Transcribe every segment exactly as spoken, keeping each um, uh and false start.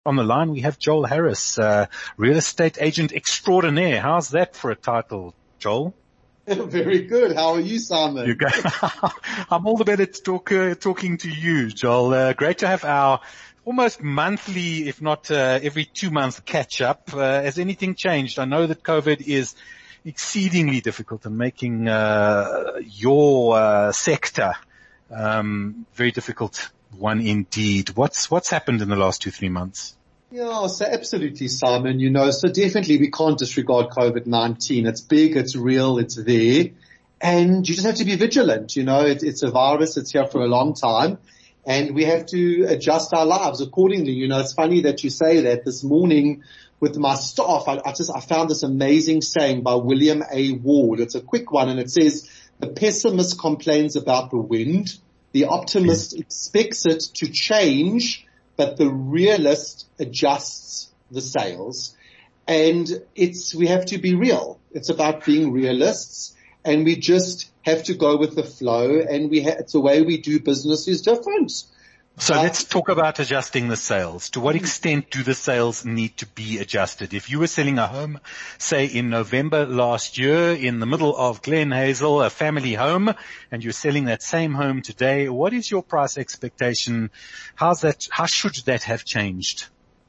On the line, we have Joel Harris, uh, real estate agent extraordinaire. How's that for a title, Joel? Very good. How are you, Simon? You go. I'm all the better to talk, uh, talking to you, Joel. Uh, great to have our almost monthly, if not uh, every two months catch up. Uh, has anything changed? I know that COVID is exceedingly difficult and making uh, your uh, sector um, very difficult one indeed. What's what's happened in the last two, three months? Yeah, so absolutely, Simon. You know, so definitely we can't disregard COVID nineteen. It's big, it's real, it's there. And you just have to be vigilant. You know, it, it's a virus, it's here for a long time. And we have to adjust our lives accordingly. You know, it's funny that you say that. This morning with my staff, I, I just, I found this amazing saying by William A. Ward. It's a quick one and it says, the pessimist complains about the wind. The optimist expects it to change, but the realist adjusts the sails. And it's, we have to be real. It's about being realists, and we just have to go with the flow, and we ha- it's the way we do business is different. So uh, let's talk about adjusting the sales. To what extent do the sales need to be adjusted? If you were selling a home, say in November last year in the middle of Glen Hazel, a family home, and you're selling that same home today, what is your price expectation? How's that, how should that have changed?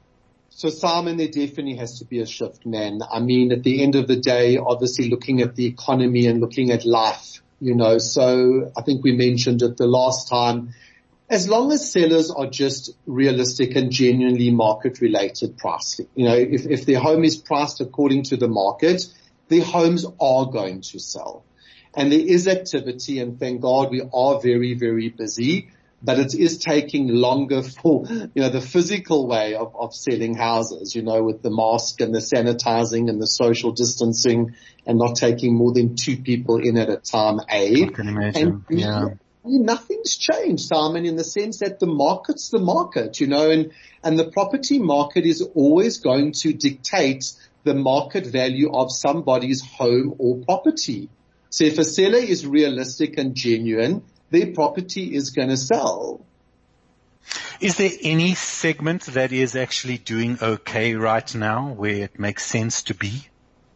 So Simon, there definitely has to be a shift, man. I mean, at the end of the day, obviously looking at the economy and looking at life, you know, so I think we mentioned it the last time. As long as sellers are just realistic and genuinely market-related pricing, you know, if, if their home is priced according to the market, their homes are going to sell. And there is activity, and thank God we are very, very busy, but it is taking longer for, you know, the physical way of, of selling houses, you know, with the mask and the sanitizing and the social distancing and not taking more than two people in at a time, A. I can imagine, and, yeah. I mean, nothing's changed, Simon, in the sense that the market's the market, you know, and, and the property market is always going to dictate the market value of somebody's home or property. So if a seller is realistic and genuine, their property is going to sell. Is there any segment that is actually doing okay right now where it makes sense to be?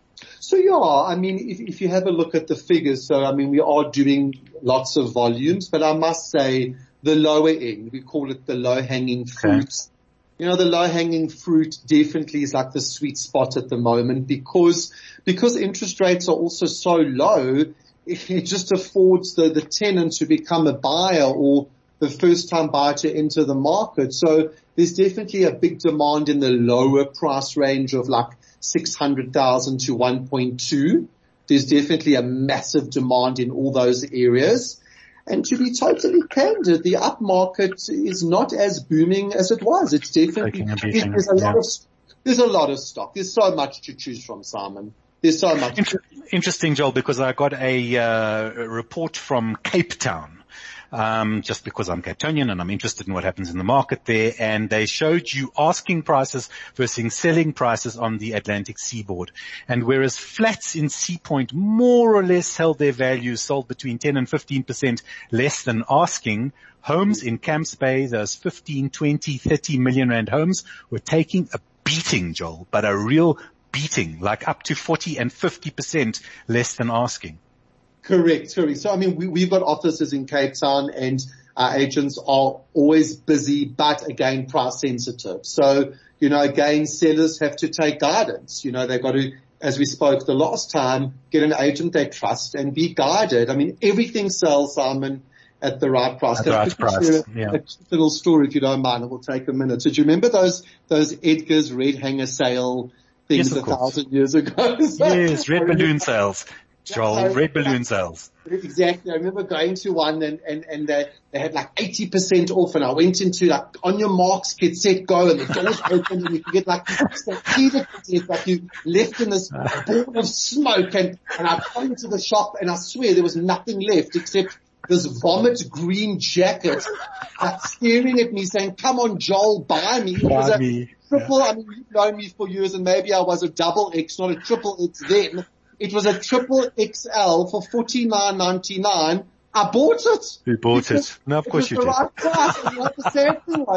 So yeah, I mean, if, if you have a look at the figures, so I mean, we are doing lots of volumes, but I must say the lower end, we call it the low-hanging fruit. Okay. You know, the low-hanging fruit definitely is like the sweet spot at the moment because, because interest rates are also so low, it just affords the, the tenant to become a buyer or the first-time buyer to enter the market. So there's definitely a big demand in the lower price range of like six hundred thousand to one point two. There's definitely a massive demand in all those areas. And to be totally candid, the upmarket is not as booming as it was. It's definitely, there's a yeah. lot of, there's a lot of stock. There's so much to choose from, Simon. There's so much. Inter- interesting, Joel, because I got a, uh, a report from Cape Town. Um, just because I'm Cape Townian and I'm interested in what happens in the market there, and they showed you asking prices versus selling prices on the Atlantic seaboard. And whereas flats in Sea Point more or less held their value, sold between ten and fifteen percent less than asking, homes in Camps Bay, those fifteen, twenty, thirty million rand homes, were taking a beating, Joel, but a real beating, like up to forty and fifty percent less than asking. Correct, correct. So, I mean, we, we've got offices in Cape Town and our agents are always busy, but again, price sensitive. So, you know, again, sellers have to take guidance. You know, they've got to, as we spoke the last time, get an agent they trust and be guided. I mean, everything sells, Simon, at the right price. At the right price, a, yeah. A little story, if you don't mind, it will take a minute. So do you remember those, those Edgar's red hanger sale things yes, a thousand years ago? So, yes, red balloon sales. Joel, so, red balloon sales. Exactly. I remember going to one and, and, and they, they had like eighty percent off and I went into like on your marks, get set, go, and the doors opened and you could get like, like you left in this ball of smoke and, and I went into the shop and I swear there was nothing left except this vomit green jacket uh, staring at me saying, come on, Joel, buy me. It was a me. triple, Yeah. I mean, you've known me for years and maybe I was a double X, not a triple X then. It was a triple X L for forty-nine ninety-nine. I bought it. You bought it. Was, No, of course it you was did. the right price. And what the sad thing was,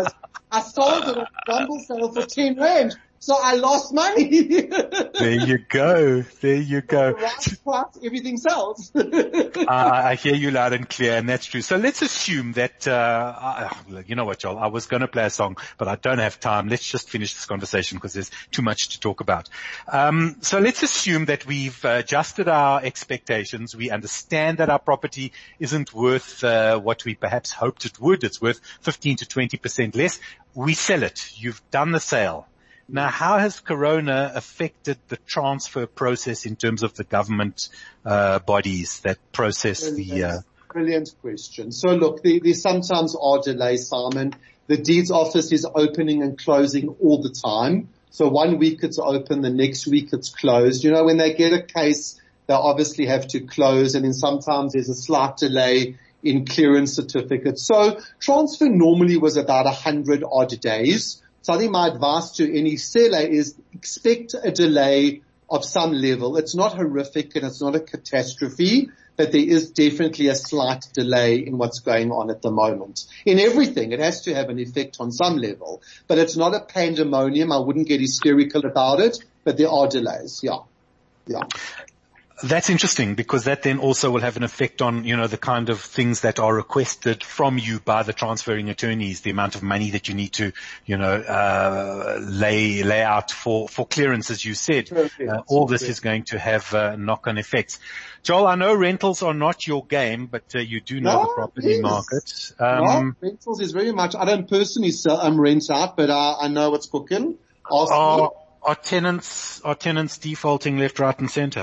I sold it at Rumble sale for ten rand. So I lost money. There you go. There you go. Right price, everything sells. uh, I hear you loud and clear, and that's true. So let's assume that, uh, I, you know what, Joel, I was going to play a song, but I don't have time. Let's just finish this conversation because there's too much to talk about. Um, so let's assume that we've uh, adjusted our expectations. We understand that our property isn't worth uh, what we perhaps hoped it would. It's worth fifteen to twenty percent less. We sell it. You've done the sale. Now, how has Corona affected the transfer process in terms of the government uh, bodies that process Brilliant. the... Uh... Brilliant question. So look, there, there sometimes are delays, Simon. The deeds office is opening and closing all the time. So one week it's open, the next week it's closed. You know, when they get a case, they obviously have to close, and then sometimes there's a slight delay in clearance certificates. So transfer normally was about a hundred odd days. So I think my advice to any seller is expect a delay of some level. It's not horrific and it's not a catastrophe, but there is definitely a slight delay in what's going on at the moment. In everything, it has to have an effect on some level, but it's not a pandemonium. I wouldn't get hysterical about it, but there are delays. Yeah. Yeah. That's interesting because that then also will have an effect on, you know, the kind of things that are requested from you by the transferring attorneys, the amount of money that you need to, you know, uh, lay, lay out for, for clearance, as you said. Uh, all this is going to have uh, knock-on effects. Joel, I know rentals are not your game, but uh, you do know no, the property yes. market. Um, no, rentals is very much, I don't personally sell, um, rent out, but uh, I know what's cooking. Are, are tenants, are tenants defaulting left, right and center?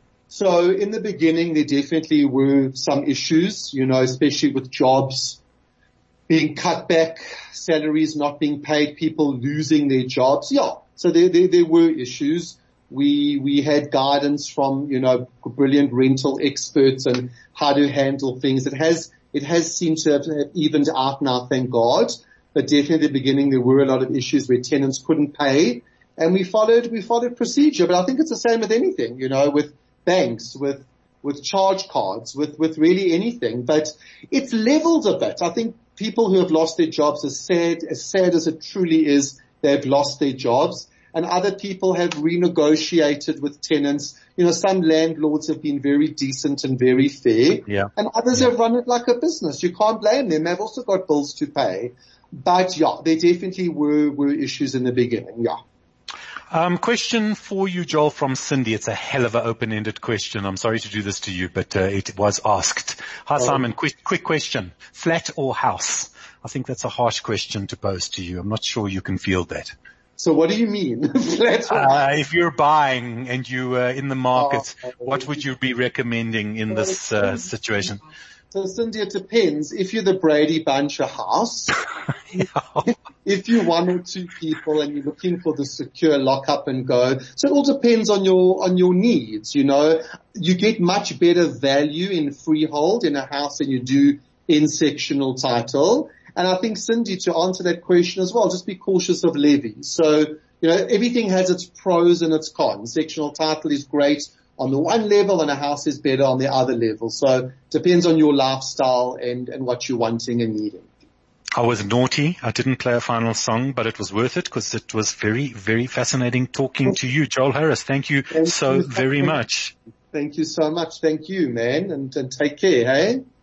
So in the beginning, there definitely were some issues, you know, especially with jobs being cut back, salaries not being paid, people losing their jobs. Yeah. So there, there, there were issues. We, we had guidance from, you know, brilliant rental experts and how to handle things. It has, it has seemed to have evened out now, thank God. But definitely at the beginning, there were a lot of issues where tenants couldn't pay, and we followed, we followed procedure. But I think it's the same with anything, you know, with banks, with, with charge cards, with, with really anything. But it's leveled a bit. I think people who have lost their jobs, as sad, as sad as it truly is, they've lost their jobs. And other people have renegotiated with tenants. You know, some landlords have been very decent and very fair. Yeah. And others yeah. have run it like a business. You can't blame them. They've also got bills to pay. But yeah, there definitely were, were issues in the beginning. Yeah. Um, question for you, Joel, from Cindy. It's a hell of an open-ended question. I'm sorry to do this to you, but uh, it was asked. Hi, oh. Simon. Quick, quick question. Flat or house? I think that's a harsh question to pose to you. I'm not sure you can field that. So what do you mean? Flat or uh, if you're buying and you uh, in the market, oh, what would you be recommending in this uh, situation? So Cindy, it depends. If you're the Brady Bunch, a house. yeah. If you're one or two people and you're looking for the secure lock up and go. So it all depends on your, on your needs, you know. You get much better value in freehold in a house than you do in sectional title. And I think, Cindy, to answer that question as well, just be cautious of levies. So, you know, everything has its pros and its cons. Sectional title is great on the one level and a house is better on the other level. So it depends on your lifestyle and, and what you're wanting and needing. I was naughty. I didn't play a final song, but it was worth it because it was very, very fascinating talking to you, Joel Harris. Thank you Thank so you. very much. Thank you so much. Thank you, man. And, and take care, hey?